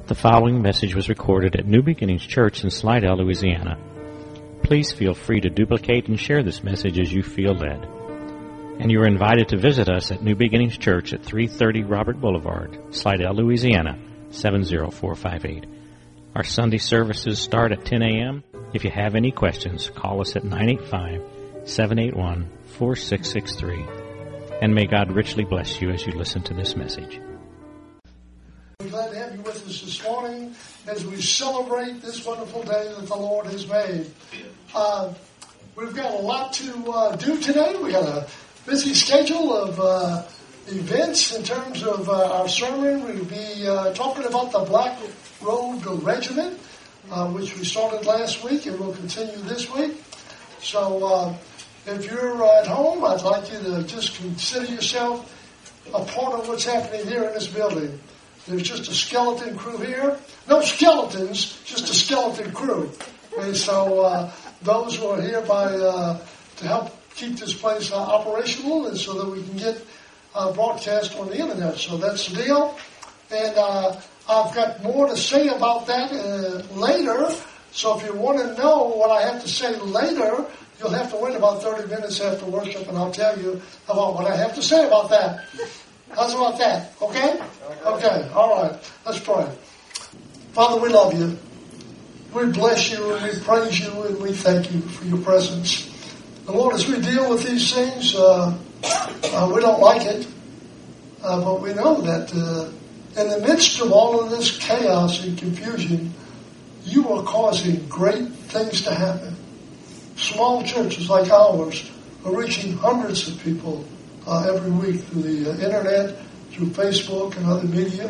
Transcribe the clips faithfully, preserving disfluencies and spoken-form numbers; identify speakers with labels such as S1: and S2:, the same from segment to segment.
S1: The following message was recorded at New Beginnings Church in Slidell, Louisiana. Please feel free to duplicate and share this message as you feel led. And you are invited to visit us at New Beginnings Church at three thirty Robert Boulevard, Slidell, Louisiana, seven zero four five eight. Our Sunday services start at ten a.m. If you have any questions, call us at nine eight five, seven eight one, four six six three. And may God richly bless you as you listen to this message.
S2: We're glad to have you with us this morning as we celebrate this wonderful day that the Lord has made. Uh, we've got a lot to uh, do today. We've got a busy schedule of uh, events in terms of uh, our sermon. We'll be uh, talking about the Black Road Regiment, uh, which we started last week and will continue this week. So uh, if you're at home, I'd like you to just consider yourself a part of what's happening here in this building. There's just a skeleton crew here. No skeletons, just a skeleton crew. And so uh, those who are here by uh, to help keep this place uh, operational and so that we can get uh, broadcast on the internet. So that's the deal. And uh, I've got more to say about that uh, later. So if you want to know what I have to say later, you'll have to wait about thirty minutes after worship and I'll tell you about what I have to say about that. How's about that? Okay? Okay. All right. Let's pray. Father, we love you. We bless you and we praise you and we thank you for your presence. And Lord, as we deal with these things, uh, uh, we don't like it. Uh, but we know that uh, in the midst of all of this chaos and confusion, you are causing great things to happen. Small churches like ours are reaching hundreds of people Uh, every week through the uh, internet, through Facebook and other media.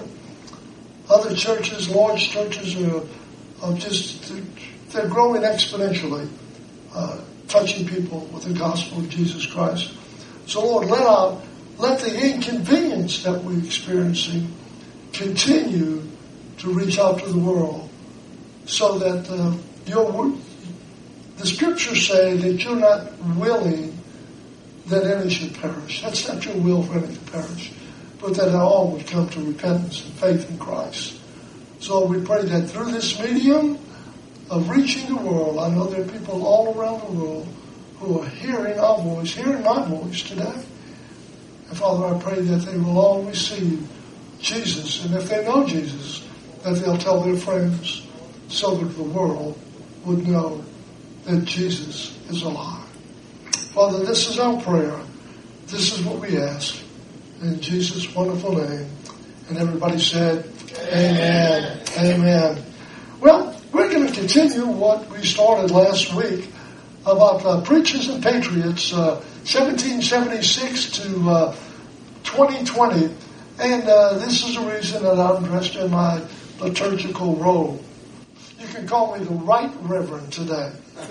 S2: Other churches, large churches, are, are just, they're growing exponentially, uh, touching people with the gospel of Jesus Christ. So Lord, let our, let the inconvenience that we're experiencing continue to reach out to the world so that uh, your, the scriptures say that you're not willing that any should perish. That's not your will for any to perish, but that all would come to repentance and faith in Christ. So we pray that through this medium of reaching the world, I know there are people all around the world who are hearing our voice, hearing my voice today. And Father, I pray that they will all receive Jesus, and if they know Jesus, that they'll tell their friends so that the world would know that Jesus is alive. Father, this is our prayer. This is what we ask. In Jesus' wonderful name. And everybody said, Amen. Amen. Amen. Well, we're going to continue what we started last week about uh, Preachers and Patriots, uh, seventeen seventy-six to uh, twenty twenty. And uh, this is the reason that I'm dressed in my liturgical robe. You can call me the Right Reverend today.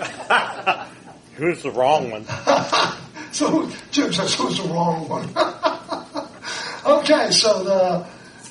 S3: Who's the wrong one?
S2: So Jim says, who's the wrong one? Okay, so the,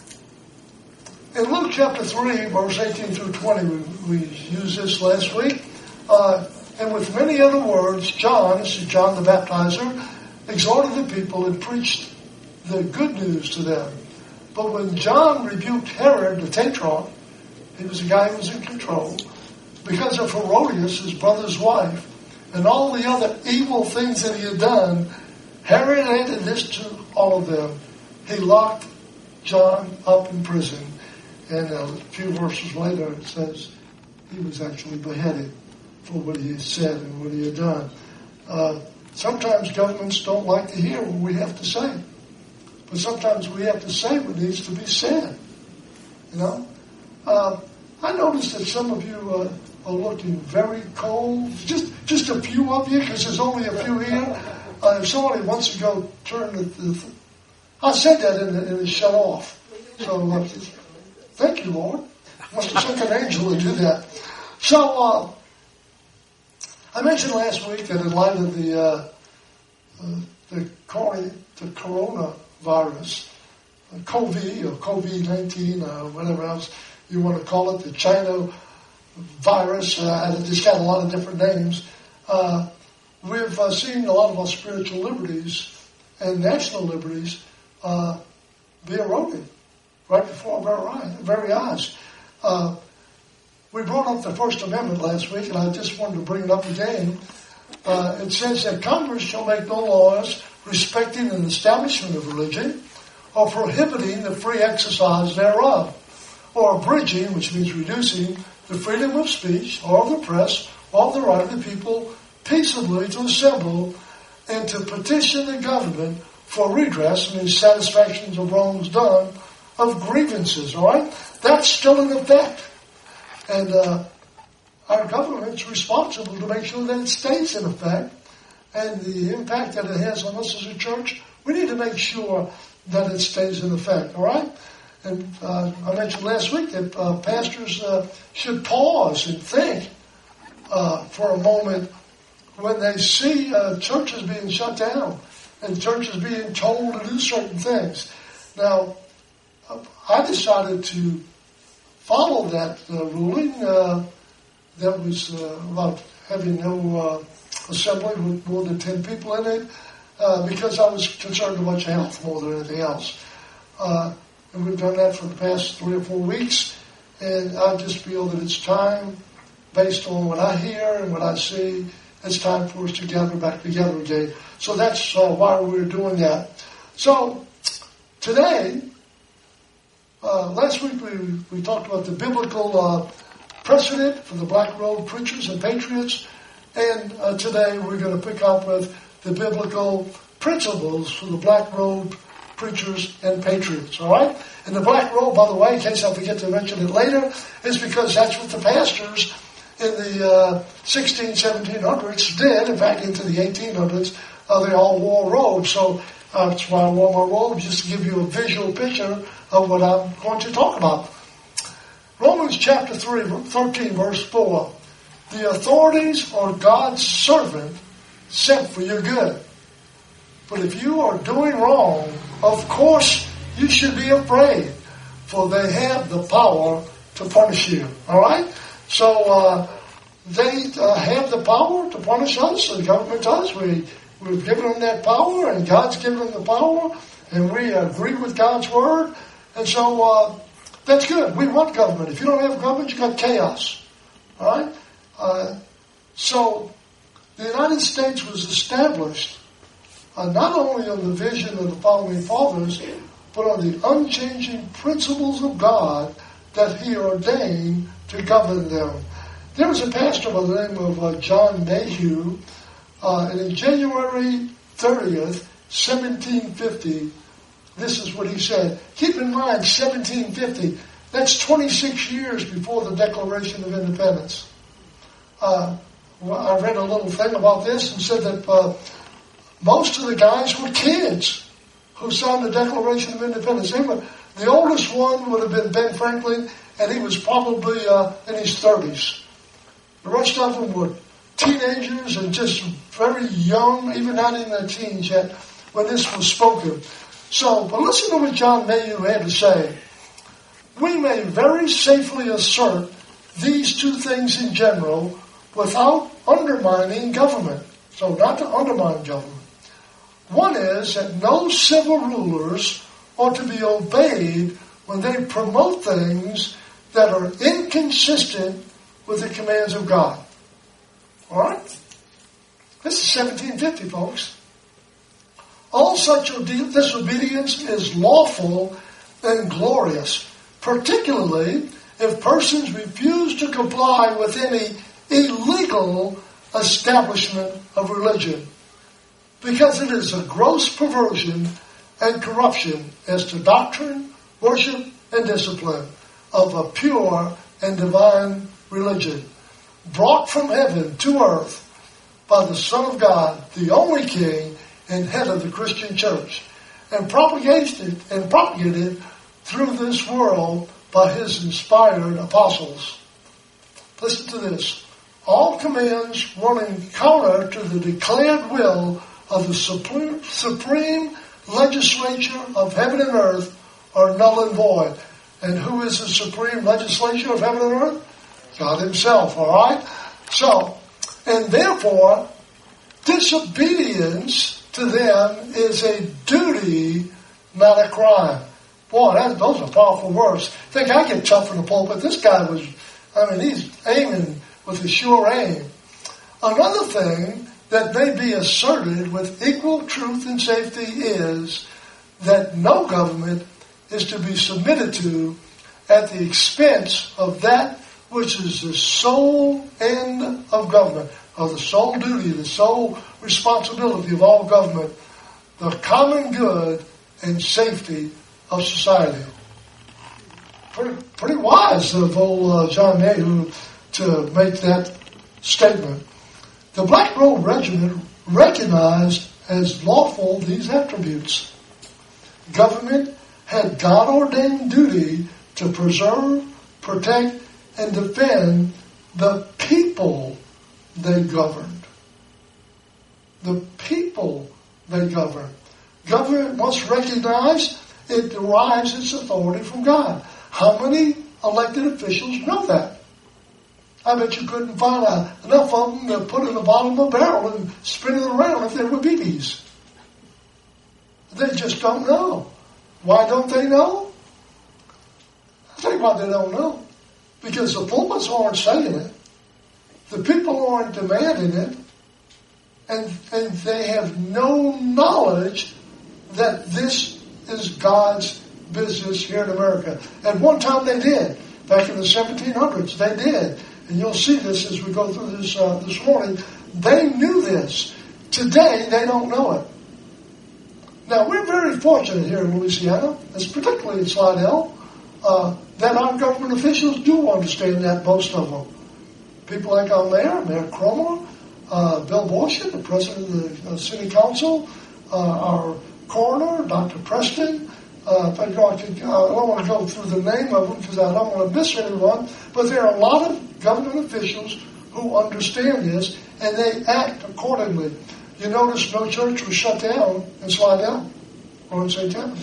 S2: in Luke chapter three, verse eighteen through twenty, we, we used this last week. Uh, and with many other words, John, this is John the Baptizer, exhorted the people and preached the good news to them. But when John rebuked Herod the Tetrarch, he was a guy who was in control, because of Herodias, his brother's wife, and all the other evil things that he had done, Herod added this to all of them. He locked John up in prison. And a few verses later it says he was actually beheaded for what he had said and what he had done. Uh, sometimes governments don't like to hear what we have to say. But sometimes we have to say what needs to be said. You know? Uh, I noticed that some of you... Uh, are looking very cold. Just just a few of you, because there's only a few here. Uh, if somebody wants to go turn the... the I said that and, and it shut off. So uh, thank you, Lord. Must have sent an angel to do that. So uh, I mentioned last week that in light of the uh, uh, the, cor- the coronavirus, uh, COVID or COVID nineteen or whatever else you want to call it, the China virus, uh, it's got a lot of different names. Uh, we've uh, seen a lot of our spiritual liberties and national liberties uh, be eroded right before our very eyes. Uh, we brought up the First Amendment last week, and I just wanted to bring it up again. Uh, it says that Congress shall make no laws respecting an establishment of religion or prohibiting the free exercise thereof, or abridging, which means reducing, the freedom of speech or of the press or of the right of the people peaceably to assemble and to petition the government for redress, I mean satisfactions of wrongs done, of grievances, all right? That's still in effect. And uh, our government's responsible to make sure that it stays in effect. And the impact that it has on us as a church, we need to make sure that it stays in effect, all right? And uh, I mentioned last week that uh, pastors uh, should pause and think uh, for a moment when they see uh, churches being shut down and churches being told to do certain things. Now, I decided to follow that uh, ruling uh, that was uh, about having no uh, assembly with more than ten people in it uh, because I was concerned about health more than anything else. Uh, and we've done that for the past three or four weeks, and I just feel that it's time, based on what I hear and what I see, it's time for us to gather back together again. So that's uh, why we're doing that. So today, uh, last week we, we talked about the biblical uh, precedent for the Black Robe preachers and patriots, and uh, today we're going to pick up with the biblical principles for the Black Robe preachers and patriots, all right? And the black robe, by the way, in case I forget to mention it later, is because that's what the pastors in the uh, sixteen, seventeen hundreds did. In fact, into the eighteen hundreds, uh, they all wore robes. So uh, that's why I wore my robe, just to give you a visual picture of what I'm going to talk about. Romans chapter three, thirteen, verse four. The authorities are God's servant sent for your good. But if you are doing wrong, of course you should be afraid, for they have the power to punish you. All right? So uh, they uh, have the power to punish us, and the government does. We, we've given them that power, and God's given them the power, and we agree with God's word. And so uh, that's good. We want government. If you don't have government, you've got chaos. All right? Uh, so the United States was established Uh, not only on the vision of the founding fathers, but on the unchanging principles of God that He ordained to govern them. There was a pastor by the name of uh, John Mayhew, uh, and in January thirtieth, seventeen fifty, this is what he said. Keep in mind, seventeen fifty, that's twenty-six years before the Declaration of Independence. Uh, I read a little thing about this and said that uh, most of the guys were kids who signed the Declaration of Independence. They were, the oldest one would have been Ben Franklin, and he was probably uh, in his thirties. The rest of them were teenagers and just very young, even not in their teens yet, when this was spoken. So, but listen to what John Mayhew had to say. We may very safely assert these two things in general without undermining government. So not to undermine government. One is that no civil rulers ought to be obeyed when they promote things that are inconsistent with the commands of God. All right? This is seventeen fifty, folks. All such disobedience is lawful and glorious, particularly if persons refuse to comply with any illegal establishment of religion, because it is a gross perversion and corruption as to doctrine, worship, and discipline of a pure and divine religion, brought from heaven to earth by the Son of God, the only King and head of the Christian church, and propagated and propagated through this world by His inspired apostles. Listen to this. All commands running counter to the declared will of the supreme, supreme legislature of heaven and earth are null and void. And who is the supreme legislature of heaven and earth? God Himself, all right? So, and therefore, disobedience to them is a duty, not a crime. Boy, that, those are powerful words. I think I get tough in the pulpit. This guy was, I mean, he's aiming with a sure aim. Another thing that may be asserted with equal truth and safety is that no government is to be submitted to at the expense of that which is the sole end of government, or the sole duty, the sole responsibility of all government, the common good and safety of society. Pretty, pretty wise of old uh, John Nehru to make that statement. The Black Robe Regiment recognized as lawful these attributes. Government had God-ordained duty to preserve, protect, and defend the people they governed. The people they govern. Government must recognize it derives its authority from God. How many elected officials know that? I bet you couldn't find a, enough of them to put in the bottom of a barrel and spin it around if they were B Bs. They just don't know. Why don't they know? I'll tell you why they don't know. Because the pulpits aren't saying it. The people aren't demanding it. And, and they have no knowledge that this is God's business here in America. At one time they did. Back in the seventeen hundreds, they did. And you'll see this as we go through this uh, this morning. They knew this. Today, they don't know it. Now, we're very fortunate here in Louisiana, as particularly in Slidell, uh, that our government officials do understand that, most of them. People like our mayor, Mayor Cromer, uh, Bill Borshett, the president of the uh, city council, uh, our coroner, Doctor Preston. Uh, I, could, I don't want to go through the name of them because I don't want to miss anyone, but there are a lot of government officials who understand this, and they act accordingly. You notice no church was shut down in Slidell or in Saint Tammany.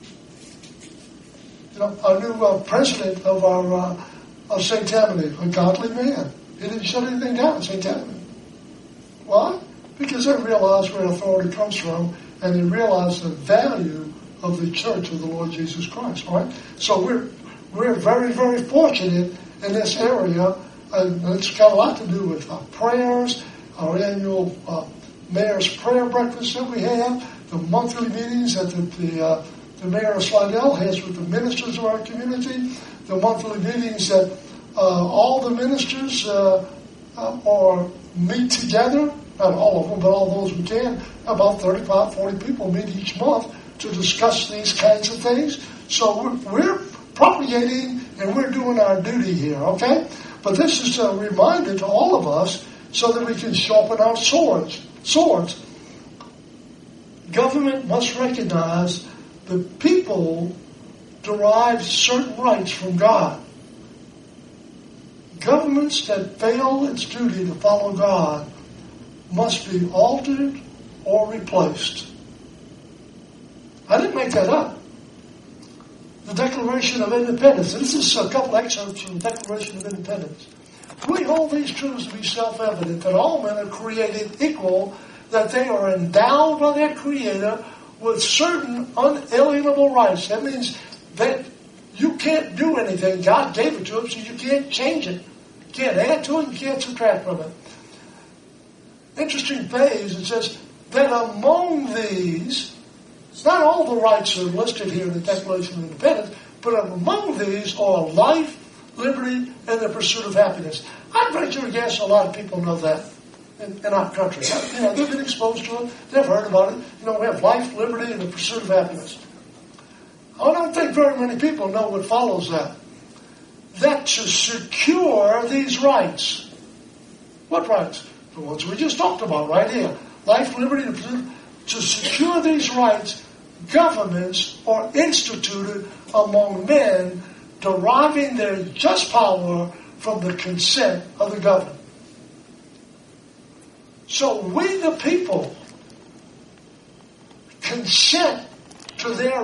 S2: You know, our new uh, president of our uh, of Saint Tammany, a godly man, he didn't shut anything down in Saint Tammany. Why? Because they realize where authority comes from, and they realize the value of the church of the Lord Jesus Christ. All right? So we're we're very, very fortunate in this area, and it's got a lot to do with our prayers, our annual uh, mayor's prayer breakfast that we have, the monthly meetings that the the, uh, the mayor of Slidell has with the ministers of our community, the monthly meetings that uh, all the ministers uh, uh, are meet together, not all of them, but all those we can. About thirty-five, forty people meet each month to discuss these kinds of things. So we're, we're propagating and we're doing our duty here, okay? But this is a reminder to all of us so that we can sharpen our swords. Swords. Government must recognize the people derive certain rights from God. Governments that fail its duty to follow God must be altered or replaced. I didn't make that up. The Declaration of Independence. This is a couple excerpts from the Declaration of Independence. We hold these truths to be self-evident, that all men are created equal, that they are endowed by their Creator with certain unalienable rights. That means that you can't do anything. God gave it to them, so you can't change it. You can't add to it, you can't subtract from it. Interesting phrase, it says that among these, it's not all the rights that are listed here in the Declaration of Independence, but among these are life, liberty, and the pursuit of happiness. I'd venture to guess a lot of people know that in, in our country. You know, they've been exposed to it. They've heard about it. You know, we have life, liberty, and the pursuit of happiness. I don't think very many people know what follows that. That to secure these rights. What rights? The ones we just talked about right here. Life, liberty, and the pursuit. To secure these rights, governments are instituted among men, deriving their just power from the consent of the governed. So we, the people, consent to their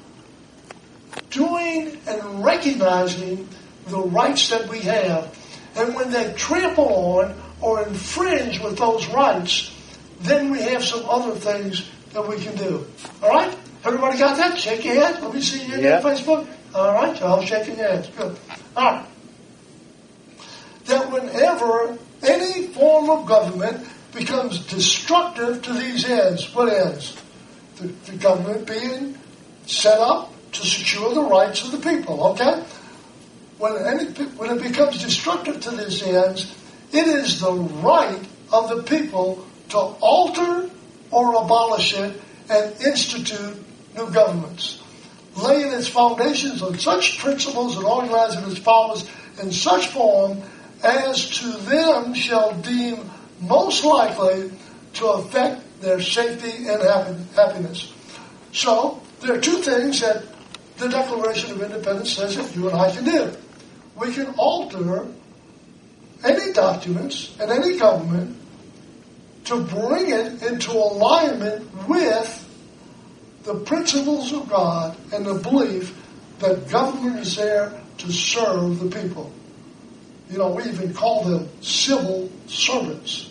S2: doing and recognizing the rights that we have. And when they trample on or infringe with those rights, then we have some other things that we can do. All right? Everybody got that? Shake your head. Let me see you
S3: Yeah.
S2: on Facebook. All right, y'all shaking your heads. Good. All right. That whenever any form of government becomes destructive to these ends, what ends? The, the government being set up to secure the rights of the people, okay? When, any, when it becomes destructive to these ends, it is the right of the people to alter or abolish it and institute new governments, laying its foundations on such principles and organizing its powers in such form as to them shall deem most likely to affect their safety and happiness. So, there are two things that the Declaration of Independence says that you and I can do. We can alter any documents and any government to bring it into alignment with the principles of God and the belief that government is there to serve the people. You know, we even call them civil servants.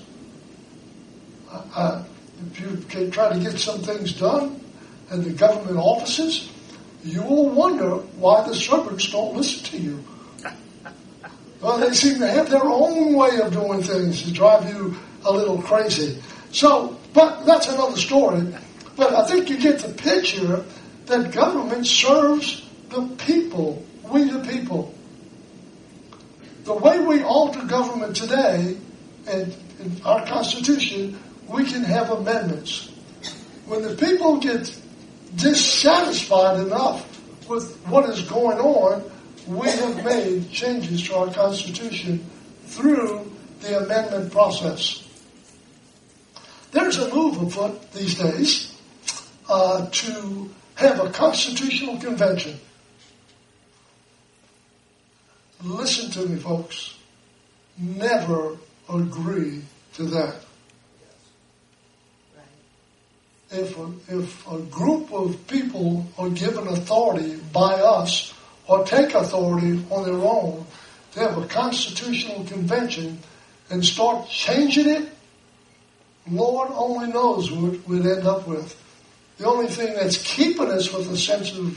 S2: Uh, if you can try to get some things done in the government offices, you will wonder why the servants don't listen to you. Well, they seem to have their own way of doing things to drive you a little crazy. So, but that's another story. But I think you get the picture that government serves the people, we the people. The way we alter government today, and in our Constitution, we can have amendments. When the people get dissatisfied enough with what is going on, we have made changes to our Constitution through the amendment process. There's a move afoot these days uh, to have a constitutional convention. Listen to me, folks. Never agree to that. If a, if a group of people are given authority by us or take authority on their own to have a constitutional convention and start changing it, Lord only knows what we'd end up with. The only thing that's keeping us with a sense of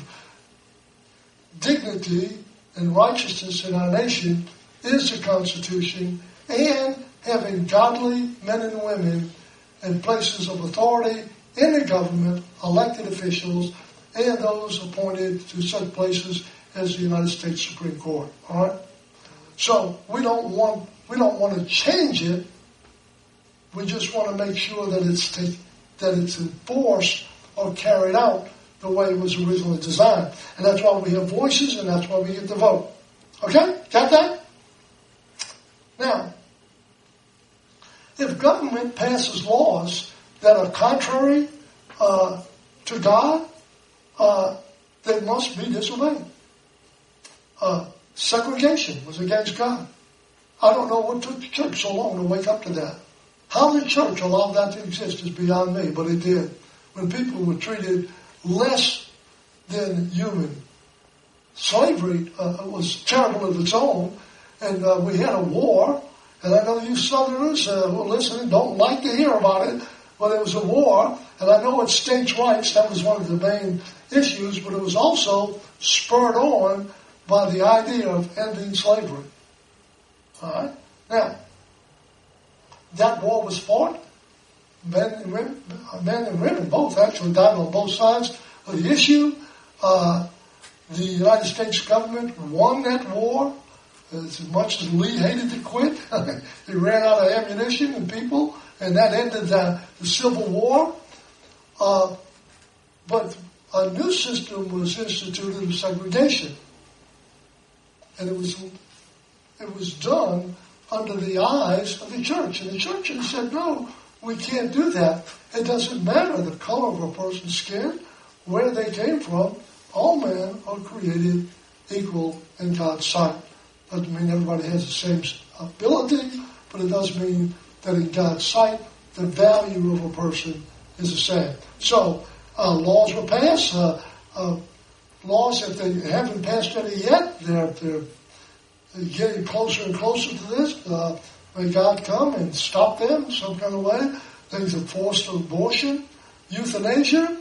S2: dignity and righteousness in our nation is the Constitution and having godly men and women in places of authority in the government, elected officials, and those appointed to such places as the United States Supreme Court. All right. So we don't want we don't want to change it. We just want to make sure that it's t- that it's enforced or carried out the way it was originally designed, and that's why we have voices, and that's why we get to vote. Okay, got that? Now, if government passes laws that are contrary uh, to God, uh, they must be disobeyed. Uh, segregation was against God. I don't know what took the church so long to wake up to that. How the church allowed that to exist is beyond me, but it did. When people were treated less than human. Slavery uh, was terrible of its own, and uh, we had a war, and I know you Southerners uh, who are listening don't like to hear about it, but it was a war, and I know it's states' rights, that was one of the main issues, but it was also spurred on by the idea of ending slavery. All right? Now, that war was fought. Men and women, men and women both actually died on both sides of the issue. Uh, the United States government won that war. As much as Lee hated to quit, he ran out of ammunition and people, and that ended the, the Civil War. Uh, but a new system was instituted of segregation, and it was it was done under the eyes of the church, and the church had said, no, we can't do that. It doesn't matter the color of a person's skin, where they came from. All men are created equal in God's sight. Doesn't mean everybody has the same ability, but it does mean that in God's sight, the value of a person is the same. So, uh, laws were passed. Uh, uh, laws, if they haven't passed any yet, they're, they're getting closer and closer to this. Uh, may God come and stop them some kind of way. Things of forced abortion, euthanasia.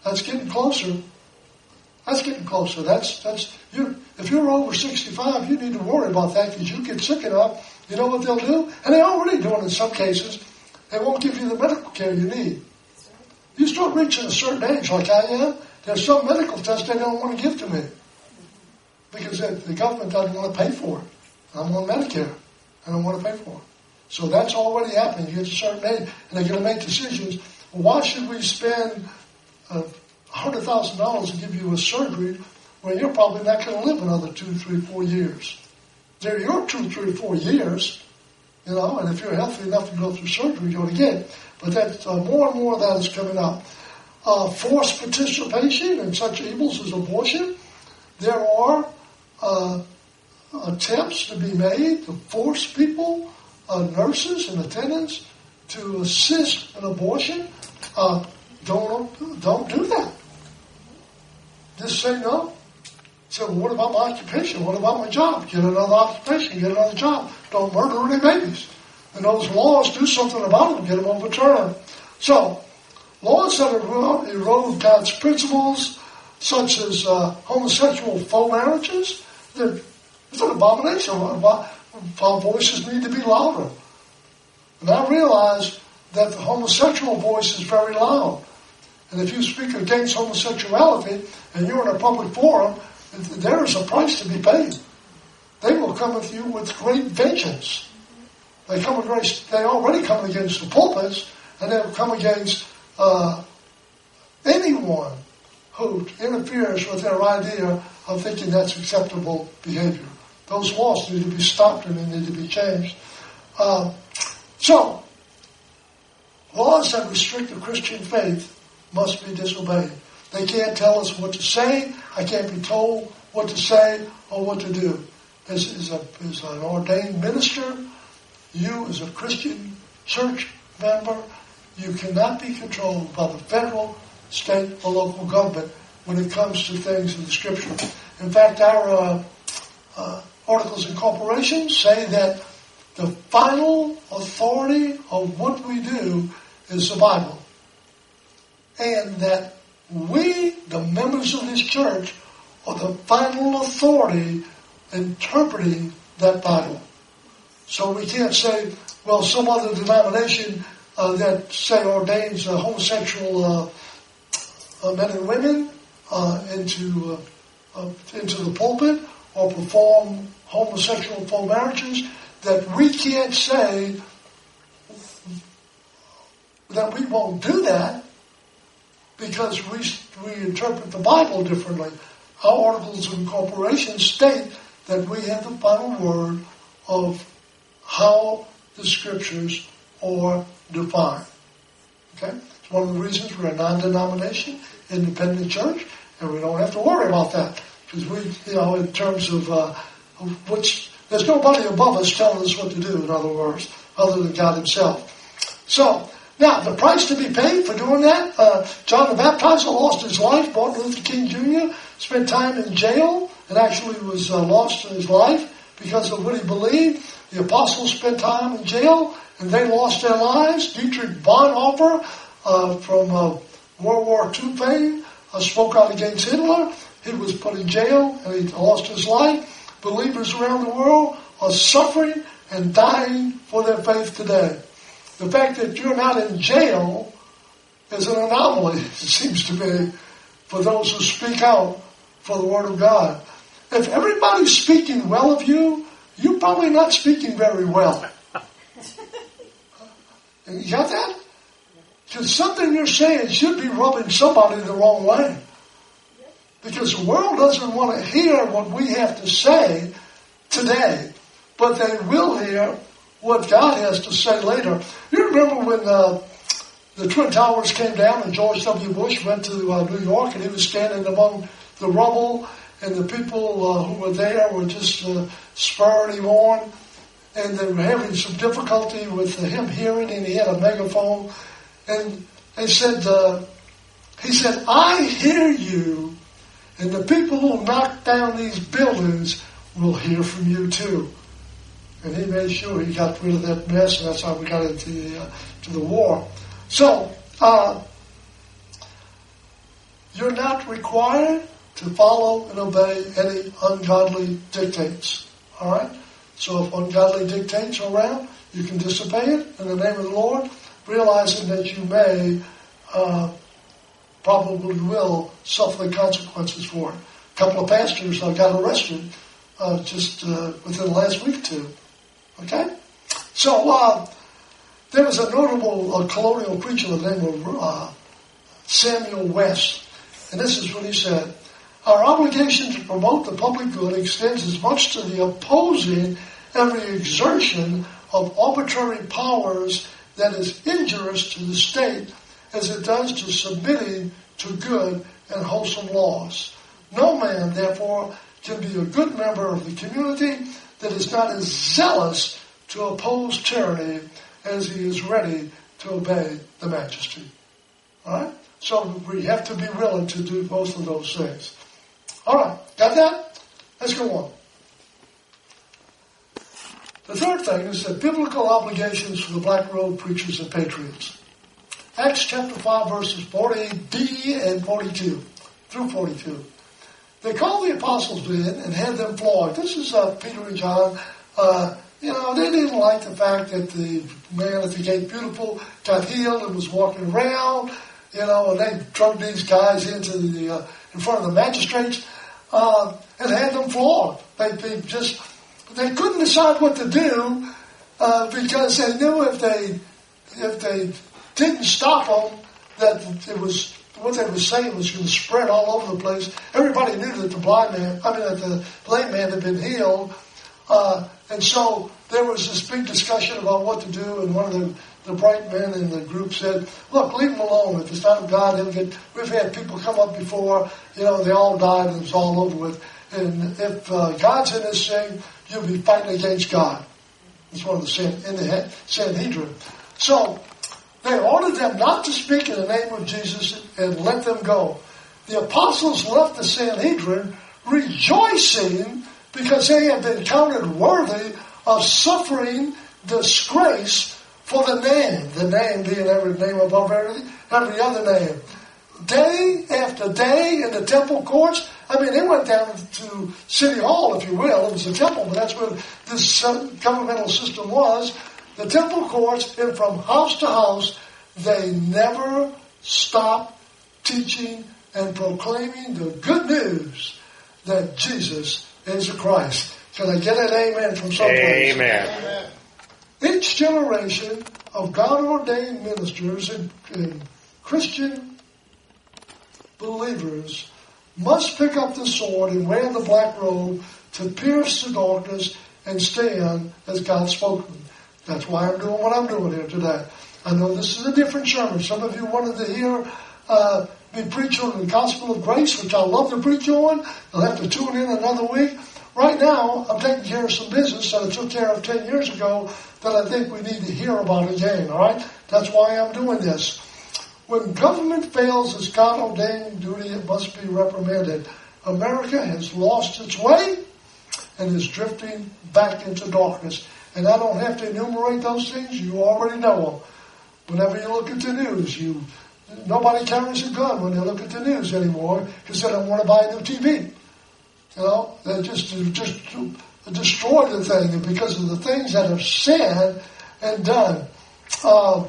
S2: That's getting closer. That's getting closer. That's that's you. If you're over sixty-five, you need to worry about that because you get sick enough. You know what they'll do, and they're already doing in some cases. They won't give you the medical care you need. You start reaching a certain age, like I am. There's some medical tests they don't want to give to me because the government doesn't want to pay for it. I'm on Medicare. I don't want to pay for it. So that's already happening. You get to a certain age, and they're going to make decisions. Why should we spend uh, one hundred thousand dollars to give you a surgery when you're probably not going to live another two, three, four years? They're your two, three, four years, you know, and if you're healthy enough to go through surgery, you're going to get it. But that, uh, more and more of that is coming up. Uh, forced participation in such evils as abortion. There are uh, attempts to be made to force people, uh, nurses and attendants, to assist in abortion. Uh, don't don't do that. Just say no. Say, well, what about my occupation? What about my job? Get another occupation. Get another job. Don't murder any babies. And those laws, do something about them. Get them overturned. So, laws that erode, erode God's principles, such as uh, homosexual faux marriages, they're, it's an abomination. Our voices need to be louder. And I realize that the homosexual voice is very loud. And if you speak against homosexuality and you're in a public forum, there is a price to be paid. They will come with you with great vengeance. They come against, they already come against the pulpits, and they'll come against uh, anyone who interferes with their idea of thinking that's acceptable behavior. Those laws need to be stopped and they need to be changed. Uh, so, laws that restrict the Christian faith must be disobeyed. They can't tell us what to say. I can't be told what to say or what to do. As, as, a, as an ordained minister, you as a Christian church member, you cannot be controlled by the federal, state, or local government when it comes to things in the Scripture. In fact, our uh, uh, Articles of Incorporation say that the final authority of what we do is the Bible. And that we, the members of this church, are the final authority interpreting that Bible. So we can't say, well, some other denomination uh, that, say, ordains uh, homosexual uh, uh, men and women uh, into uh, uh, into the pulpit or perform homosexual faux marriages, that we can't say that we won't do that because we we interpret the Bible differently. Our Articles of Incorporation state that we have the final word of how the Scriptures are defined. Okay? It's one of the reasons we're a non-denomination, independent church, and we don't have to worry about that. Because we, you know, in terms of, uh, of which, there's nobody above us telling us what to do, in other words, other than God Himself. So, now, the price to be paid for doing that, uh, John the Baptizer lost his life. Martin Luther King Junior spent time in jail and actually was uh, lost in his life because of what he believed. The apostles spent time in jail and they lost their lives. Dietrich Bonhoeffer uh, from uh, World War Two fame uh, spoke out against Hitler. He was put in jail and he lost his life. Believers around the world are suffering and dying for their faith today. The fact that you're not in jail is an anomaly, it seems to me, for those who speak out for the Word of God. If everybody's speaking well of you, you're probably not speaking very well. You got that? Because something you're saying should be rubbing somebody the wrong way. Because the world doesn't want to hear what we have to say today, but they will hear what God has to say later. You remember when uh, the Twin Towers came down and George W. Bush went to uh, New York and he was standing among the rubble and the people uh, who were there were just uh, spurring him on, and they were having some difficulty with him hearing, and he had a megaphone, and they said, uh, he said, I hear you, and the people who knock down these buildings will hear from you too. And he made sure he got rid of that mess, and that's how we got into the, uh, to the war. So, uh, you're not required to follow and obey any ungodly dictates. All right? So if ungodly dictates are around, you can disobey it in the name of the Lord, realizing that you may, uh, probably will, suffer the consequences for it. A couple of pastors uh, got arrested uh, just uh, within the last week or two. Okay? So uh, there was a notable uh, colonial preacher by the name of uh, Samuel West. And this is what he said. Our obligation to promote the public good extends as much to the opposing every exertion of arbitrary powers that is injurious to the state as it does to submitting to good and wholesome laws. No man, therefore, can be a good member of the community that is not as zealous to oppose tyranny as he is ready to obey the majesty. All right? So we have to be willing to do both of those things. All right, got that? Let's go on. The third thing is that biblical obligations for the Black Robe preachers and patriots. Acts chapter five, verses forty b and forty-two through forty-two. They called the apostles in and had them flogged. This is uh, Peter and John. Uh, you know, they didn't like the fact that the man at the gate beautiful got healed and was walking around. You know, and they drug these guys into the uh, in front of the magistrates uh, and had them flogged. They, they just they couldn't decide what to do uh, because they knew if they if they didn't stop them that it was what they were saying was going to spread all over the place. Everybody knew that the blind man, I mean, that the lame man had been healed, uh, and so there was this big discussion about what to do. And one of the The bright men in the group said, look, leave him alone. If it's not of God, he'll get... We've had people come up before, you know, they all died and it's all over with. And if uh, God's in this thing, you'll be fighting against God. It's one of the San, in the Sanhedrin. So they ordered them not to speak in the name of Jesus and let them go. The apostles left the Sanhedrin rejoicing because they had been counted worthy of suffering disgrace for the name, the name being every name above every, every other name. Day after day in the temple courts, I mean, they went down to City Hall, if you will. It was a temple, but that's where this governmental system was. The temple courts, and from house to house, they never stopped teaching and proclaiming the good news that Jesus is the Christ. Can I get an amen from someplace?
S3: Amen. Amen.
S2: Each generation of God-ordained ministers and, and Christian believers must pick up the sword and wear the black robe to pierce the darkness and stand as God's spoken. That's why I'm doing what I'm doing here today. I know this is a different sermon. Some of you wanted to hear uh, me preach on the gospel of grace, which I love to preach on. You'll have to tune in another week. Right now, I'm taking care of some business that I took care of ten years ago that I think we need to hear about again, all right? That's why I'm doing this. When government fails its God-ordained duty, it must be reprimanded. America has lost its way and is drifting back into darkness. And I don't have to enumerate those things. You already know them. Whenever you look at the news, you nobody carries a gun when they look at the news anymore because they don't want to buy a new T V. You know, they just just destroy the thing, and because of the things that are said and done. Uh,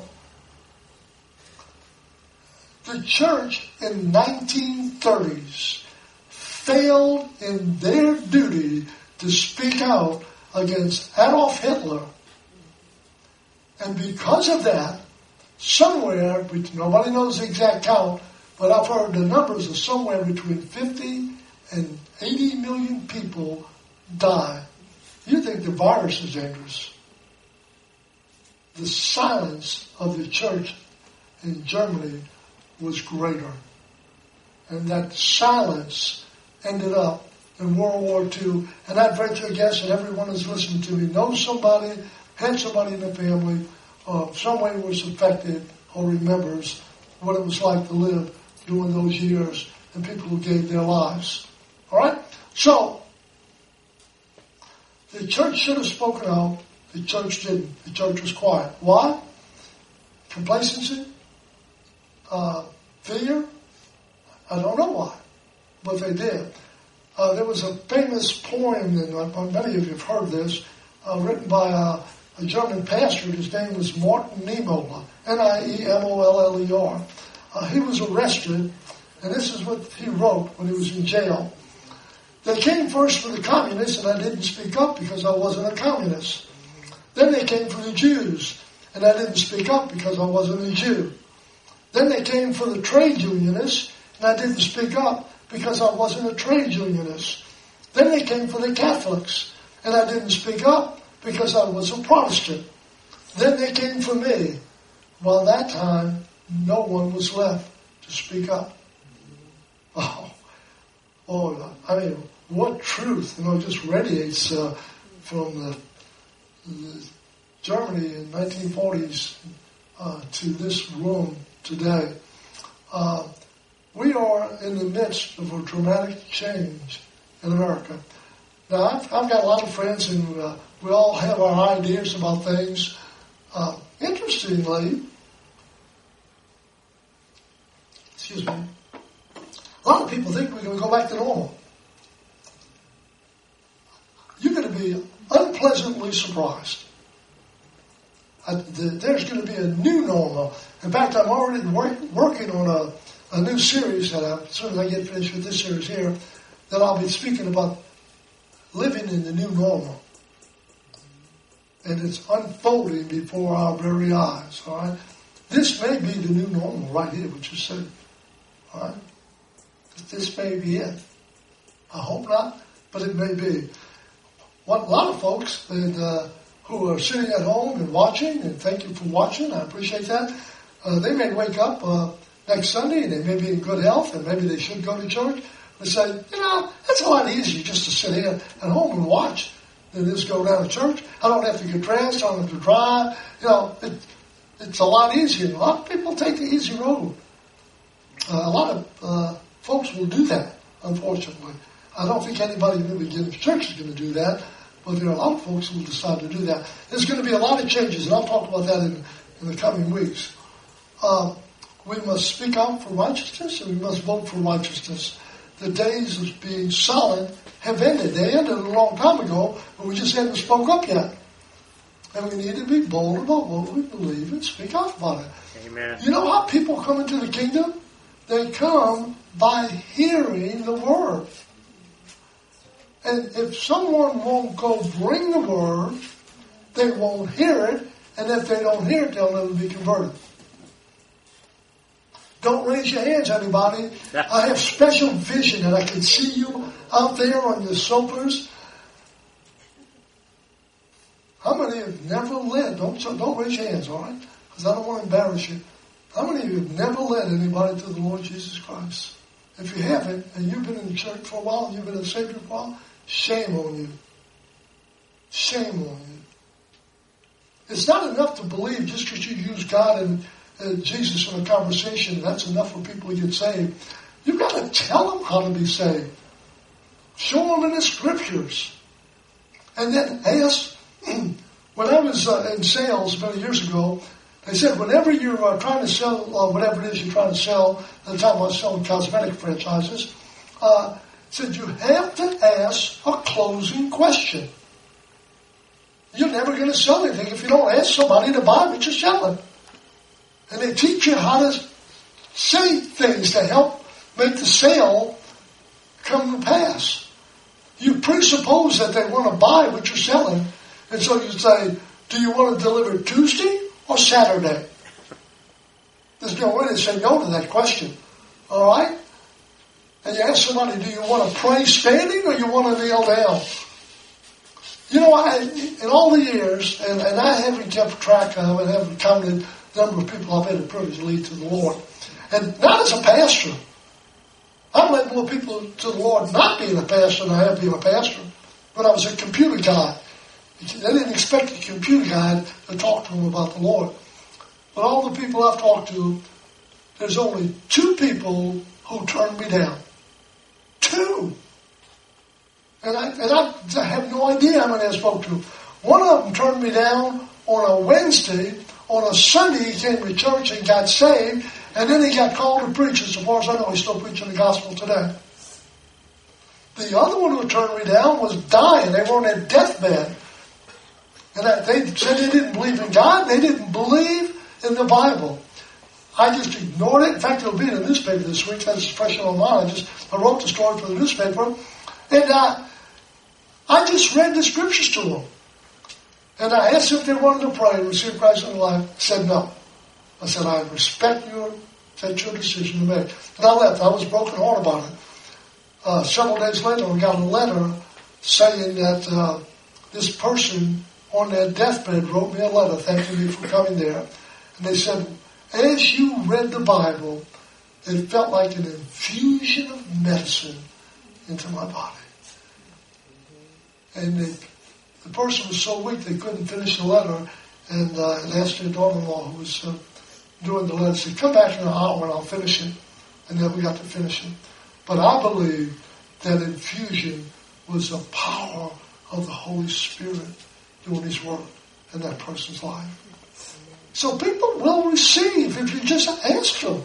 S2: the church in nineteen thirties failed in their duty to speak out against Adolf Hitler. And because of that, somewhere, nobody knows the exact count, but I've heard the numbers are somewhere between fifty and eighty million people die. You think the virus is dangerous. The silence of the church in Germany was greater. And that silence ended up in World War Two. And I'd venture a guess that everyone who's listening to me knows somebody, had somebody in the family, or some way was affected or remembers what it was like to live during those years and people who gave their lives. All right? So, the church should have spoken out. The church didn't. The church was quiet. Why? Complacency? Uh, fear? I don't know why, but they did. Uh, there was a famous poem, and uh, many of you have heard this, uh, written by a, a German pastor. His name was Martin Niemöller, N I E M O L L E R. Uh, he was arrested, and this is what he wrote when he was in jail. They came first for the communists, and I didn't speak up because I wasn't a communist. Then they came for the Jews, and I didn't speak up because I wasn't a Jew. Then they came for the trade unionists, and I didn't speak up because I wasn't a trade unionist. Then they came for the Catholics, and I didn't speak up because I was a Protestant. Then they came for me. While that time, no one was left to speak up. Oh, oh I mean, what truth, you know, just radiates uh, from the, the Germany in nineteen forties uh, to this room today. Uh, we are in the midst of a dramatic change in America. Now, I've, I've got a lot of friends, and uh, we all have our ideas about things. Uh, interestingly, excuse me, a lot of people think we're going to go back to normal. You're going to be unpleasantly surprised. Uh, the, there's going to be a new normal. In fact, I'm already work, working on a, a new series that I, as soon as I get finished with this series here, that I'll be speaking about living in the new normal. And it's unfolding before our very eyes, all right? This may be the new normal right here, what you said, all right? This may be it. I hope not, but it may be. What, a lot of folks that, uh, who are sitting at home and watching, and thank you for watching, I appreciate that, uh, they may wake up uh, next Sunday, and they may be in good health, and maybe they should go to church, and say, you know, it's a lot easier just to sit here at home and watch than it is go down to church. I don't have to get dressed, I don't have to drive. You know, it, it's a lot easier. A lot of people take the easy road. Uh, a lot of uh, folks will do that, unfortunately. I don't think anybody in the beginning of church is going to do that, but there are a lot of folks who will decide to do that. There's going to be a lot of changes, and I'll talk about that in, in the coming weeks. Uh, we must speak out for righteousness, and we must vote for righteousness. The days of being silent have ended. They ended a long time ago, but we just haven't spoke up yet. And we need to be bold about what we believe and speak out about it.
S3: Amen.
S2: You know how people come into the kingdom? They come by hearing the word. And if someone won't go bring the word, they won't hear it. And if they don't hear it, they'll never be converted. Don't raise your hands, anybody. I have special vision, and I can see you out there on your sofas. How many have never led? Don't don't raise your hands, all right? Because I don't want to embarrass you. How many of you have never led anybody to the Lord Jesus Christ? If you haven't, and you've been in the church for a while, and you've been a Savior for a while, shame on you. Shame on you. It's not enough to believe just because you use God and Uh, Jesus in a conversation, that's enough for people to get saved. You've got to tell them how to be saved. Show them in the scriptures. And then ask, when I was uh, in sales many years ago, they said whenever you're uh, trying to sell, uh, whatever it is you're trying to sell, at the time I was selling cosmetic franchises, uh, said you have to ask a closing question. You're never going to sell anything if you don't ask somebody to buy what you're selling. And they teach you how to say things to help make the sale come to pass. You presuppose that they want to buy what you're selling. And so you say, do you want to deliver Tuesday or Saturday? There's no way to say no to that question. All right? And you ask somebody, do you want to pray standing or you want to kneel down? You know, I, in all the years, and, and I haven't kept track of and haven't counted number of people I've had the privilege to lead to the Lord. And not as a pastor. I've led more people to the Lord not being a pastor than I have being a pastor. But I was a computer guy. They didn't expect a computer guy to talk to them about the Lord. But all the people I've talked to, there's only two people who turned me down. Two. And I, and I, I have no idea how many I spoke to. One of them turned me down on a Wednesday. On a Sunday, he came to church and got saved, And then he got called to preach. As far as I know, he's still preaching the gospel today. The other one who turned me down was dying. They were on their deathbed. And they said they didn't believe in God. They didn't believe in the Bible. I just ignored it. In fact, it'll be in the newspaper this week. That's fresh in my mind. I just I wrote the story for the newspaper. And I, I just read the scriptures to them. And I asked if they wanted to pray and receive Christ in their life. They said no. I said, I respect your, that's your decision to make. And I left. I was broken heart about it. Uh, several days later, we got a letter saying that uh, this person on their deathbed wrote me a letter thanking me for coming there. And they said, as you read the Bible, it felt like an infusion of medicine into my body. And they, the person was so weak they couldn't finish the letter, and uh, and asked their daughter-in-law who was uh, doing the letter, said, come back in an hour and I'll finish it. And then we got to finish it. But I believe that infusion was the power of the Holy Spirit doing His work in that person's life. So people will receive if you just ask them.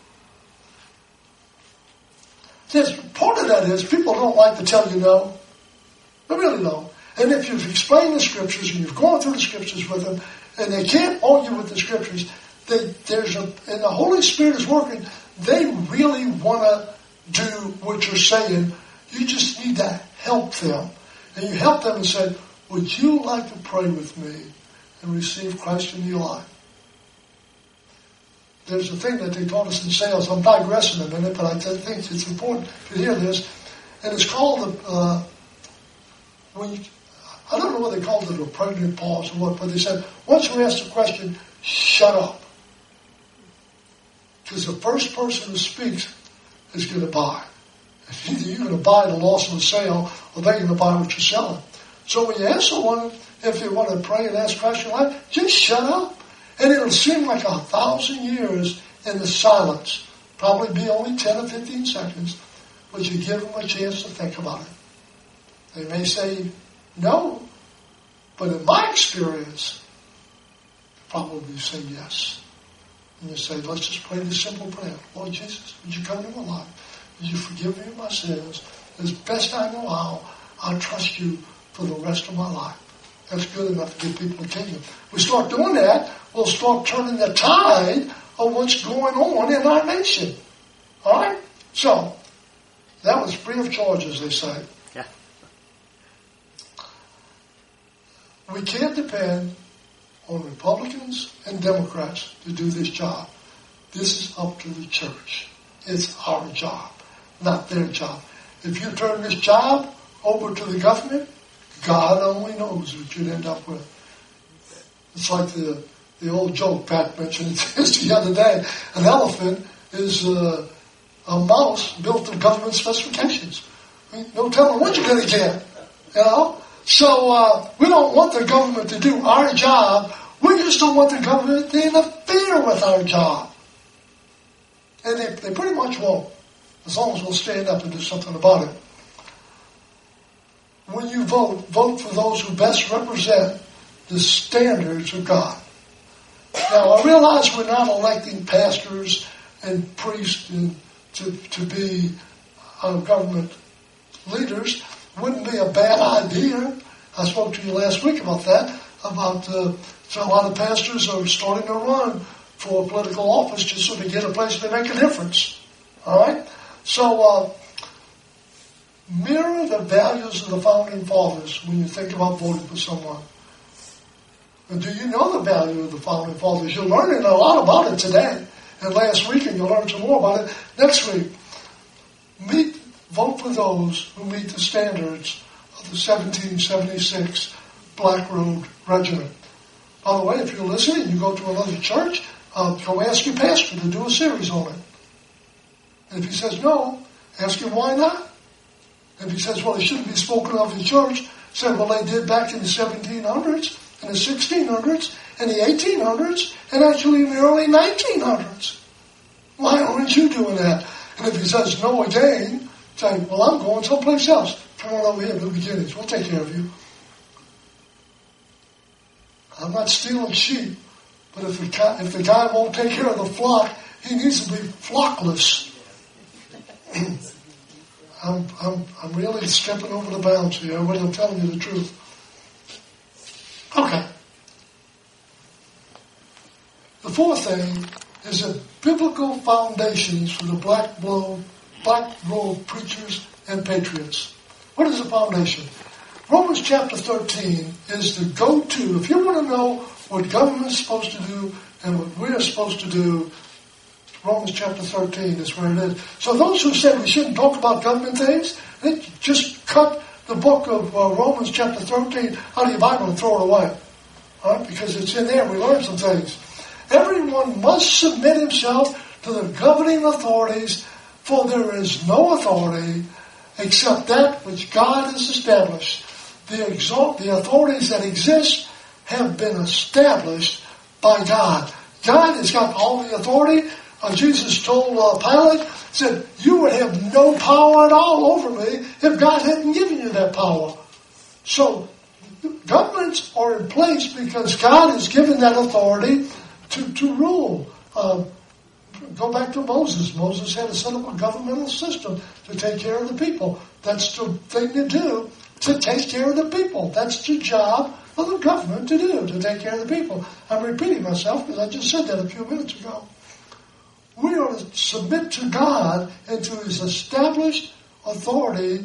S2: Yes, part of that is people don't like to tell you no. They really don't. And if you've explained the scriptures and you've gone through the scriptures with them, and they can't argue with the scriptures, they, there's a, and the Holy Spirit is working, they really want to do what you're saying. You just need to help them. And you help them and say, would you like to pray with me and receive Christ in your life? There's a thing that they taught us in sales. I'm digressing a minute, but I think it's important to hear this. And it's called, uh, when you, I don't know what they called it, a pregnant pause or what, but they said, once you ask the question, shut up. Because the first person who speaks is going to buy. Either you're going to buy the loss of the sale, or they're going to buy what you're selling. So when you ask someone if they want to pray and ask Christ in your life, just shut up. And it'll seem like a thousand years in the silence. Probably be only ten or fifteen seconds, but you give them a chance to think about it. They may say no, but in my experience, probably say yes. And you say, let's just pray this simple prayer. Lord Jesus, would you come into my life? Would you forgive me of my sins? As best I know how, I'll trust you for the rest of my life. That's good enough to get people to kingdom. We start doing that, we'll start turning the tide of what's going on in our nation. All right? So, that was free of charge, as they say.
S3: Yeah.
S2: We can't depend on Republicans and Democrats to do this job. This is up to the church. It's our job, not their job. If you turn this job over to the government, God only knows what you'd end up with. It's like the the old joke Pat mentioned this the other day. An elephant is uh, a mouse built to government specifications. I mean, no telling what you're going to get, you know. So uh, we don't want the government to do our job. We just don't want the government to interfere with our job. And they, they pretty much won't, as long as we'll stand up and do something about it. When you vote, vote for those who best represent the standards of God. Now, I realize we're not electing pastors and priests and to, to be uh, government leaders. Wouldn't be a bad idea. I spoke to you last week about that, about uh, so a lot of pastors are starting to run for political office just so they get a place where they make a difference. All right? So, uh, mirror the values of the Founding Fathers when you think about voting for someone. And do you know the value of the Founding Fathers? You're learning a lot about it today. And last week, and you'll learn some more about it next week. Meet, vote for those who meet the standards of the seventeen seventy-six Black Road Regiment. By the way, if you're listening, you go to another church, uh, go ask your pastor to do a series on it. And if he says no, ask him why not. And if he says, well, it shouldn't be spoken of in church, say, well, they did back in the seventeen hundreds, in the sixteen hundreds, in the eighteen hundreds, and actually in the early nineteen hundreds. Why aren't you doing that? And if he says no again, say, well, I'm going someplace else. Come on over here, New Beginnings. We'll take care of you. I'm not stealing sheep, but if the, guy, if the guy won't take care of the flock he needs to be flockless. I'm, I'm, I'm really stepping over the bounds here, but I'm telling you the truth. Okay. The fourth thing is the biblical foundations for the black robe, black robe preachers and patriots. What is the foundation? Romans chapter thirteen is the go-to. If you want to know what government is supposed to do and what we're supposed to do, Romans chapter thirteen is where it is. So those who said we shouldn't talk about government things, they just cut the book of uh, Romans chapter thirteen out of your Bible and throw it away. All right? Because it's in there. We learn some things. Everyone must submit himself to the governing authorities, for there is no authority except that which God has established. The, exalt, the authorities that exist have been established by God. God has got all the authority. Uh, Jesus told uh, Pilate, said, you would have no power at all over me if God hadn't given you that power. So governments are in place because God has given that authority to, to rule. Uh, go back to Moses. Moses had to set up a governmental system to take care of the people. That's the thing to do, to take care of the people. That's the job of the government to do, to take care of the people. I'm repeating myself because I just said that a few minutes ago. We are to submit to God and to His established authority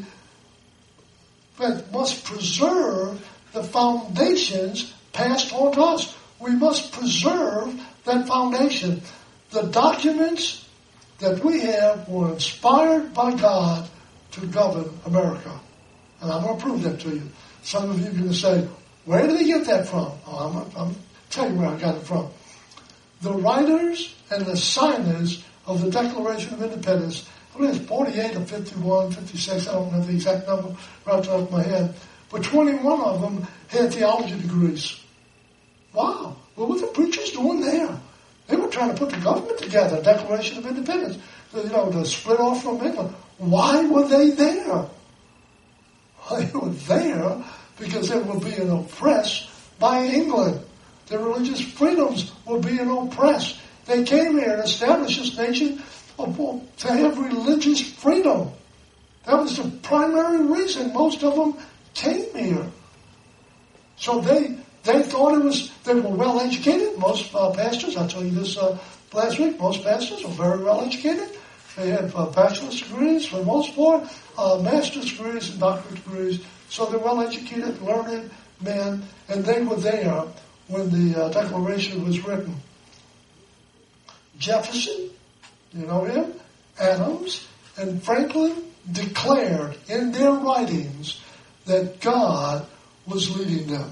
S2: that must preserve the foundations passed on to us. We must preserve that foundation. The documents that we have were inspired by God to govern America. And I'm going to prove that to you. Some of you are going to say, where did he get that from? Oh, I'm, I'm going to tell you where I got it from. The writers and the signers of the Declaration of Independence, I believe it's forty-eight or fifty-one, fifty-six, I don't know the exact number right off the top of my head, but twenty-one of them had theology degrees. Wow. What were the preachers doing there? They were trying to put the government together, Declaration of Independence, you know, to split off from England. Why were they there? They were there because they were being oppressed by England. Their religious freedoms were being oppressed. They came here and established this nation to have religious freedom. That was the primary reason most of them came here. So they they thought it was, they were well educated. Most uh, pastors, I told you this uh, last week, most pastors were very well educated. They had uh, bachelor's degrees for the most part, uh, master's degrees and doctorate degrees. So they're well educated, learned men, and they were there when the uh, Declaration was written. Jefferson, you know him, Adams, and Franklin declared in their writings that God was leading them.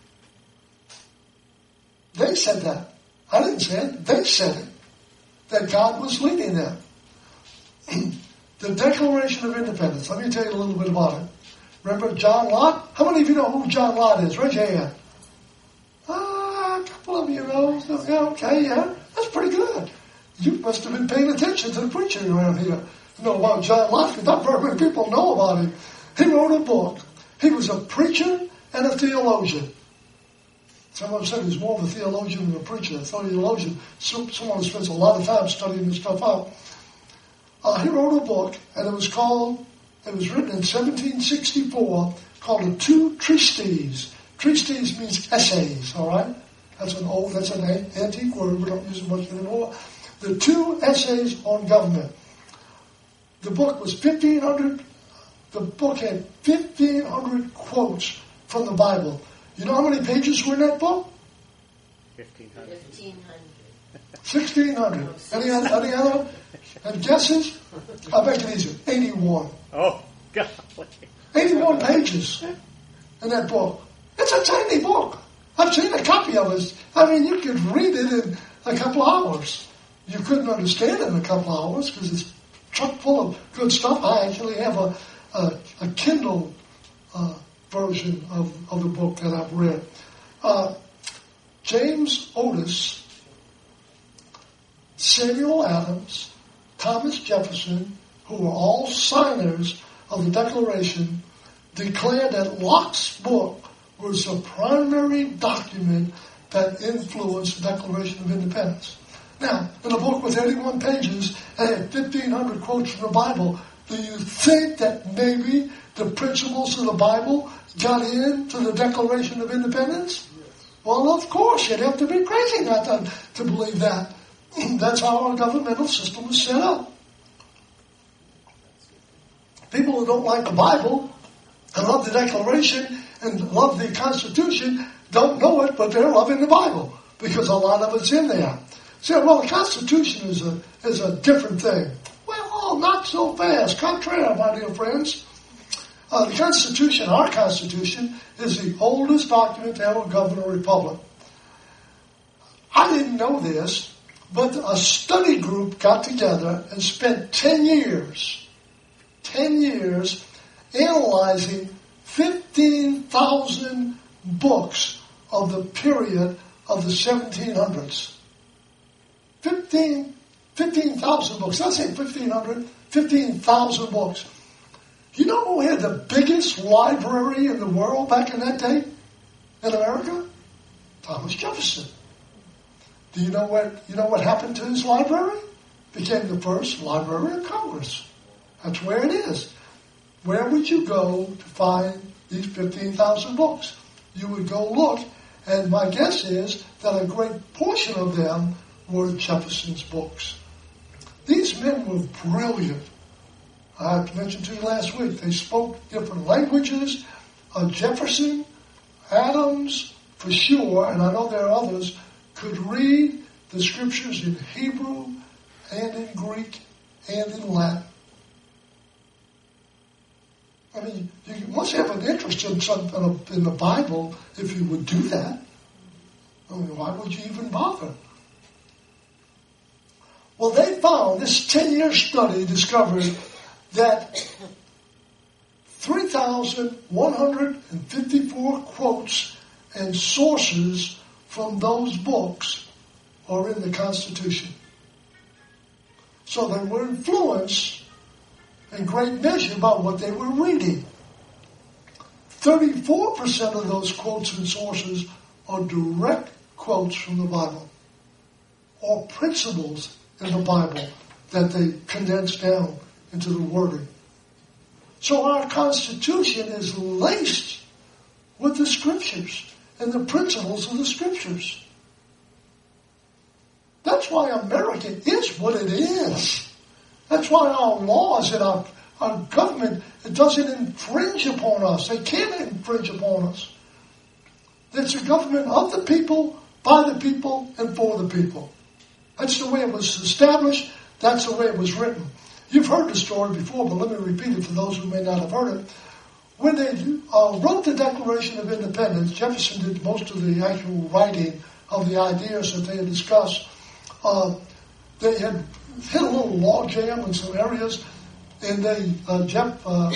S2: They said that. I didn't say it. They said it. That God was leading them. The Declaration of Independence. Let me tell you a little bit about it. Remember John Lott? How many of you know who John Lott is? Raise your hand. Ah, a couple of you know. Okay, yeah. That's pretty good. You must have been paying attention to the preacher around here. You know about John Lott. Not very many people know about him. He wrote a book. He was a preacher and a theologian. Someone said he's more of a theologian than a preacher. A theologian, someone who spends a lot of time studying this stuff out. Uh, he wrote a book, and it was called, it was written in seventeen sixty-four, called The Two Tristes. Tristes means essays, all right? That's an old, that's an antique word. We don't use it much anymore. The Two Essays on Government. The book was fifteen hundred, the book had fifteen hundred quotes from the Bible. You know how many pages were in that book?
S3: fifteen hundred.
S4: fifteen hundred.
S2: sixteen hundred. Any other, any other and guesses? I'll make it easier. eighty-one.
S3: Oh, golly.
S2: eighty-one pages in that book. It's a tiny book. I've seen a copy of it. I mean, you could read it in a couple of hours. You couldn't understand it in a couple of hours because it's chock full of good stuff. I actually have a, a, a Kindle uh, version of, of the book that I've read. Uh, James Otis, Samuel Adams, Thomas Jefferson, who were all signers of the Declaration, declared that Locke's book was the primary document that influenced the Declaration of Independence. Now, in a book with eighty-one pages and fifteen hundred quotes from the Bible, do you think that maybe the principles of the Bible got into the Declaration of Independence? Well, of course, you'd have to be crazy not to, to believe that. That's how our governmental system is set up. People who don't like the Bible and love the Declaration and love the Constitution don't know it, but they're loving the Bible because a lot of it's in there. Say, well, the Constitution is a is a different thing. Well, not so fast. Contrary, my dear friends. Uh, the Constitution, our Constitution, is the oldest document to ever govern a republic. I didn't know this, but a study group got together and spent ten years, ten years analyzing fifteen thousand books of the period of the seventeen hundreds. fifteen thousand books. Not saying fifteen hundred, fifteen thousand books. You know who had the biggest library in the world back in that day in America? Thomas Jefferson. Do you know what you know what happened to his library? Became the first Library of Congress. That's where it is. Where would you go to find these fifteen thousand books? You would go look, and my guess is that a great portion of them were Jefferson's books. These men were brilliant. I mentioned to you last week, they spoke different languages. Uh, Jefferson, Adams, for sure, and I know there are others, could read the scriptures in Hebrew and in Greek and in Latin. I mean, you must have an interest in, some, in the Bible if you would do that. I mean, why would you even bother? Well, they found, this ten-year study discovered that three thousand one hundred fifty-four quotes and sources from those books are in the Constitution. So they were influenced in great measure by what they were reading. thirty-four percent of those quotes and sources are direct quotes from the Bible, or principles in the Bible that they condense down into the wording. So our Constitution is laced with the Scriptures and the principles of the Scriptures. That's why America is what it is. That's why our laws and our, our government, it doesn't infringe upon us. They can't infringe upon us. It's a government of the people, by the people, and for the people. That's the way it was established. That's the way it was written. You've heard the story before, but let me repeat it for those who may not have heard it. When they uh, wrote the Declaration of Independence, Jefferson did most of the actual writing of the ideas that they had discussed. Uh, they had hit a little log jam in some areas, and they, uh, Jeff, uh,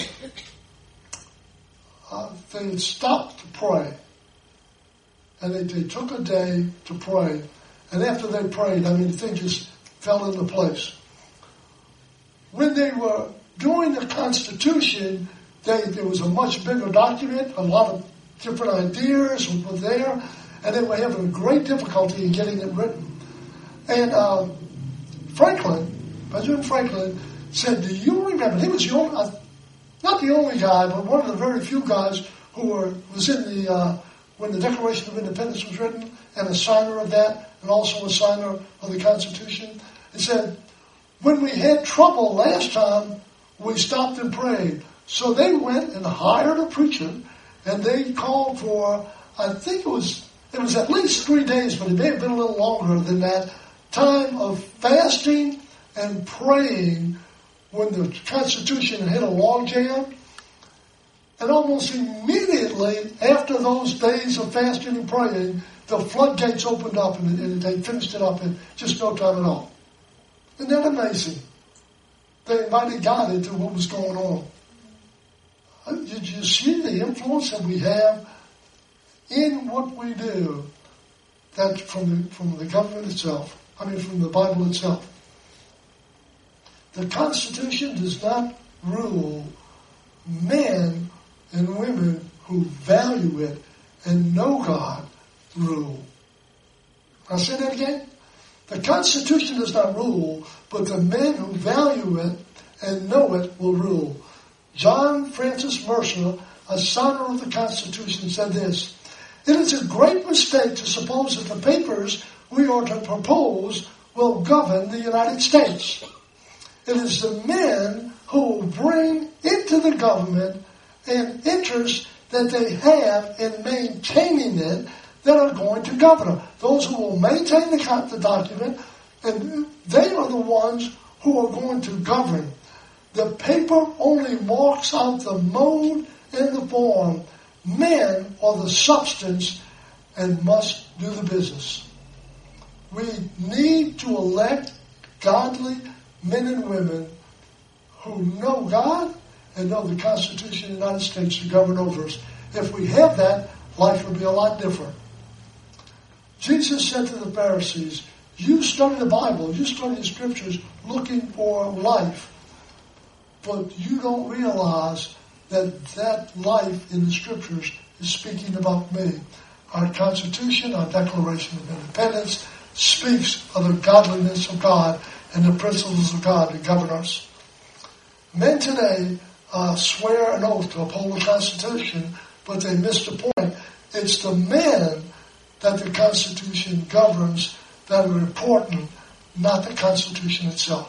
S2: uh, they had stopped to pray. And they, they took a day to pray. And after they prayed, I mean, the thing just fell into place. When they were doing the Constitution, they, there was a much bigger document, a lot of different ideas were there, and they were having a great difficulty in getting it written. And uh, Franklin, Benjamin Franklin, said, do you remember, he was the only, uh, not the only guy, but one of the very few guys who were was in the, uh, when the Declaration of Independence was written, and a signer of that, and also a signer of the Constitution. He said, when we had trouble last time, we stopped and prayed. So they went and hired a preacher, and they called for, I think it was, it was at least three days, but it may have been a little longer than that, time of fasting and praying when the Constitution hit a log jam. And almost immediately after those days of fasting and praying, the floodgates opened up and, and they finished it up in just no time at all. Isn't that amazing? They might have got into what was going on. Did you see the influence that we have in what we do? That's from the, from the government itself. I mean, from the Bible itself. The Constitution does not rule. Men and women who value it and know God rule. I'll say that again. The Constitution does not rule, but the men who value it and know it will rule. John Francis Mercer, a signer of the Constitution, said this: "It is a great mistake to suppose that the papers we are to propose will govern the United States. It is the men who will bring into the government an interest that they have in maintaining it that are going to govern. Those who will maintain the, the document, and they are the ones who are going to govern. The paper only marks out the mode and the form. Men are the substance and must do the business." We need to elect godly men and women who know God and know the Constitution of the United States to govern over us. If we have that, life will be a lot different. Jesus said to the Pharisees, "You study the Bible, you study the Scriptures looking for life, but you don't realize that that life in the Scriptures is speaking about me." Our Constitution, our Declaration of Independence, speaks of the godliness of God and the principles of God that govern us. Men today uh, swear an oath to uphold the Constitution, but they miss the point. It's the men that the Constitution governs that are important, not the Constitution itself.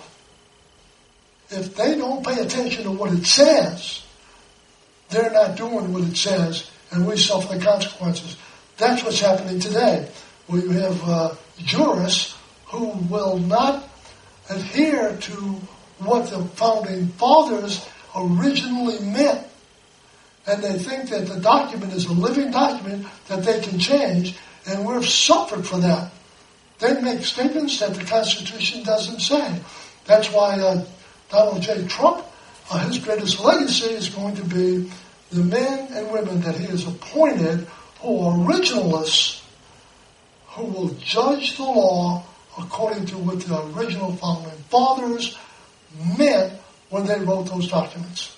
S2: If they don't pay attention to what it says, they're not doing what it says, and we suffer the consequences. That's what's happening today. We have uh, jurists who will not adhere to what the founding fathers originally meant. And they think that the document is a living document that they can change, and we've suffered for that. They make statements that the Constitution doesn't say. That's why uh, Donald J. Trump, uh, his greatest legacy is going to be the men and women that he has appointed who are originalists, who will judge the law according to what the original founding fathers meant when they wrote those documents.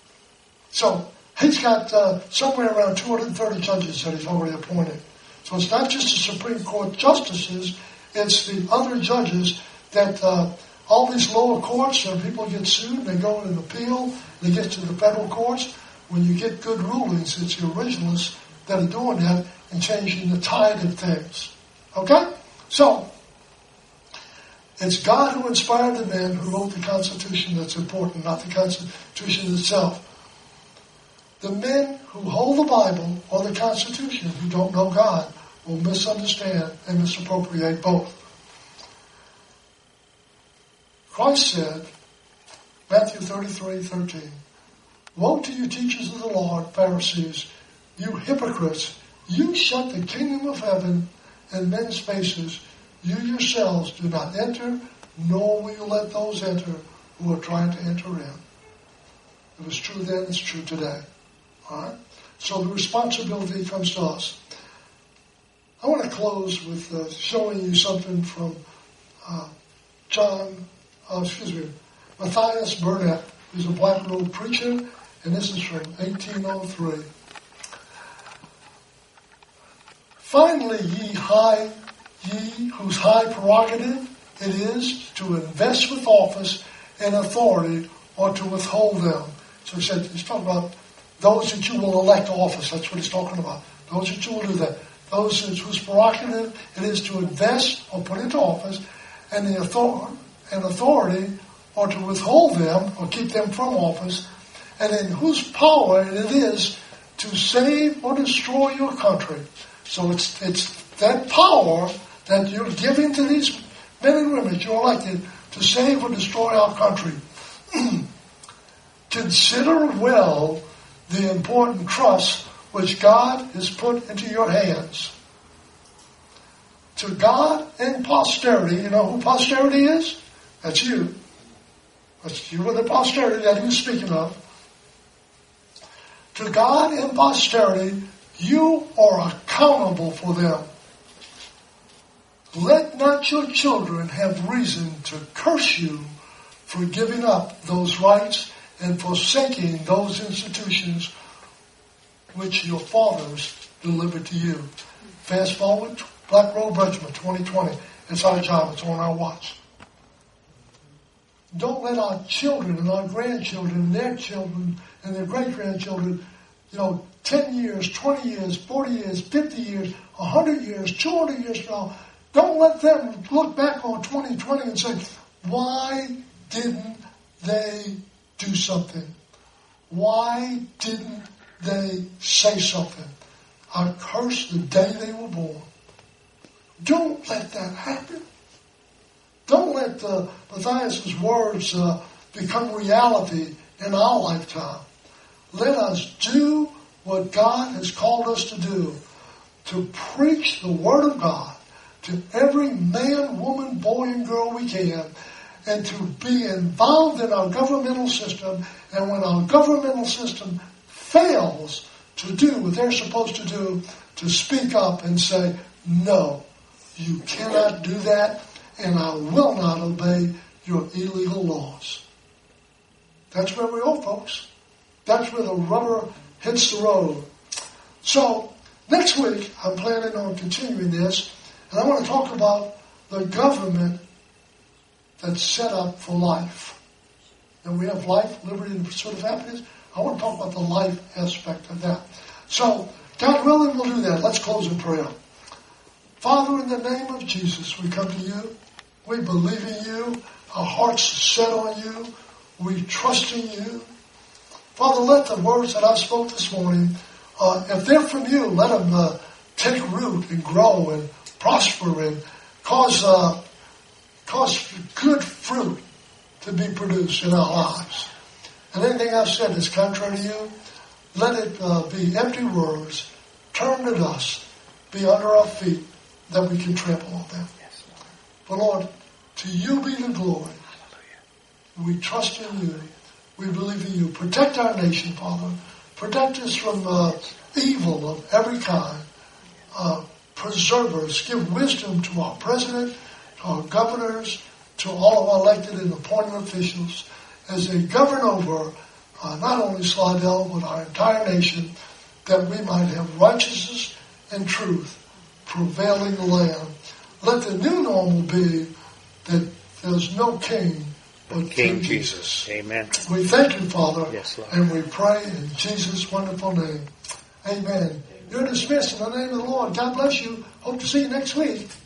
S2: So he's got uh, somewhere around two hundred thirty judges that he's already appointed. So it's not just the Supreme Court justices, it's the other judges that uh, all these lower courts, where people get sued and they go in an appeal, they get to the federal courts. When you get good rulings, it's the originalists that are doing that and changing the tide of things. Okay? So, it's God who inspired the men who wrote the Constitution that's important, not the Constitution itself. The men who hold the Bible or the Constitution who don't know God will misunderstand and misappropriate both. Christ said, Matthew thirty-three thirteen, "Woe to you, teachers of the law and Pharisees, you hypocrites! You shut the kingdom of heaven in men's faces. You yourselves do not enter, nor will you let those enter who are trying to enter in." It was true then, it's true today. All right? So the responsibility comes to us. I want to close with uh, showing you something from uh, John, uh, excuse me, Matthias Burnett, who's a Black Robe preacher, and this is from eighteen oh three. "Finally, ye high, ye whose high prerogative it is to invest with office and authority or to withhold them." So he said, he's talking about those that you will elect to office. That's what he's talking about. Those that you will do that. Those whose prerogative it is to invest or put into office, and the author- and authority or to withhold them or keep them from office, and in whose power it is to save or destroy your country. So it's it's that power that you're giving to these men and women you're elected to save or destroy our country. Consider well the important trust which God has put into your hands. To God and posterity, you know who posterity is? That's you. That's you and the posterity that he was speaking of. To God and posterity, you are accountable for them. Let not your children have reason to curse you for giving up those rights and forsaking those institutions which your fathers delivered to you. Fast forward, Black Robe Regiment twenty twenty. It's our job. It's on our watch. Don't let our children and our grandchildren and their children and their great-grandchildren, you know, ten years, twenty years, forty years, fifty years, one hundred years, two hundred years from now, don't let them look back on twenty twenty and say, why didn't they do something? Why didn't they say something? I curse the day they were born. Don't let that happen. Don't let uh, Matthias' words uh, become reality in our lifetime. Let us do what God has called us to do, to preach the Word of God to every man, woman, boy, and girl we can, and to be involved in our governmental system. And when our governmental system fails to do what they're supposed to do, to speak up and say, no, you cannot do that, and I will not obey your illegal laws. That's where we are, folks. That's where the rubber hits the road. So, next week, I'm planning on continuing this, and I want to talk about the government that's set up for life. And we have life, liberty, and the pursuit of happiness. I want to talk about the life aspect of that. So, God willing, we'll do that. Let's close in prayer. Father, in the name of Jesus, we come to you. We believe in you. Our hearts are set on you. We trust in you. Father, let the words that I spoke this morning, uh, if they're from you, let them uh, take root and grow and prosper and cause, uh, cause good fruit to be produced in our lives. And anything I've said is contrary to you, let it uh, be empty words, turn to dust, be under our feet, that we can trample on them. Yes, but Lord, to you be the glory. We trust in you. We believe in you. Protect our nation, Father. Protect us from uh, evil of every kind. Uh, preserve us. Give wisdom to our president, to our governors, to all of our elected and appointed officials as they govern over uh, not only Slidell, but our entire nation, that we might have righteousness and truth prevailing the land. Let the new normal be that there's no king but King, King Jesus.
S3: Jesus. Amen.
S2: We thank you, Father,
S3: yes, Lord.
S2: And we pray in Jesus' wonderful name. Amen. Amen. You're dismissed in the name of the Lord. God bless you. Hope to see you next week.